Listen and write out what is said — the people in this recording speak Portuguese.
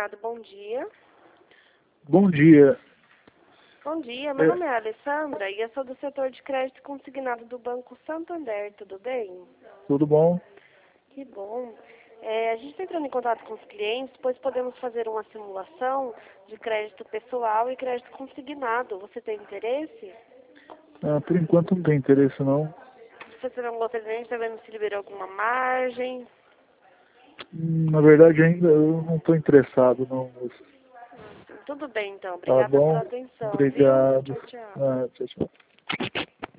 Consignado, bom dia. Bom dia. Bom dia, meu nome é Alessandra e eu sou do setor de crédito consignado do Banco Santander, tudo bem? Tudo bom? Que bom. A gente está entrando em contato com os clientes, pois podemos fazer uma simulação de crédito pessoal e crédito consignado. Você tem interesse? Por enquanto não tem interesse não. Se você não gostaria, a gente está vendo se liberou alguma margem. Na verdade ainda eu não estou interessado não, moço. Tudo bem, então. Tá Obrigada pela bom? atenção, viu? Obrigado. Tchau, tchau. Tchau, tchau.